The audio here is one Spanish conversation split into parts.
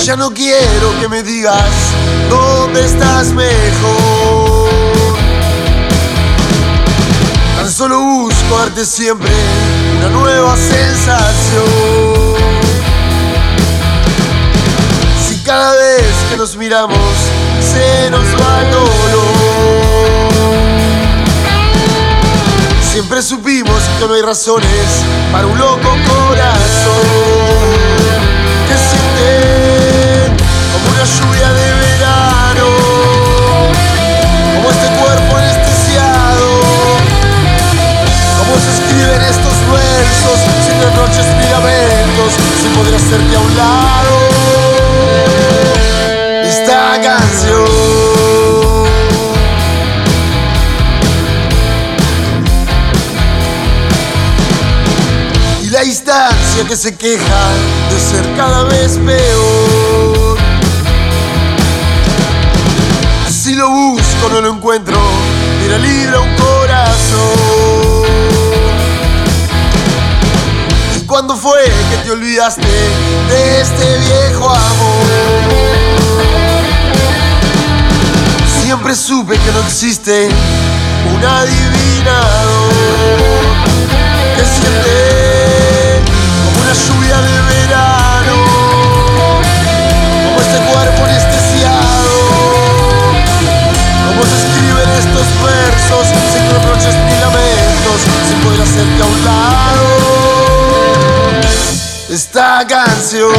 Ya no quiero que me digas dónde estás mejor. Tan solo busco darte siempre una nueva sensación. Si cada vez que nos miramos se nos va el dolor. Siempre supimos que no hay razones para un loco corazón que siente como una lluvia de verano, como este cuerpo anestesiado, como se escriben estos versos sin reproches ni lamentos, sin poder hacerte a un lado esta canción. La distancia que se queja de ser cada vez peor. Si lo busco no lo encuentro, mira libra un corazón. ¿Y cuándo fue que te olvidaste de este viejo amor? Siempre supe que no existe un adivinador que siente una lluvia de verano, como este cuerpo anestesiado, como se escriben estos versos sin reproches ni lamentos, sin poder hacerte a un lado esta canción.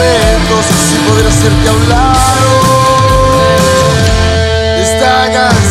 Sin poder hacerte a un lado esta canción.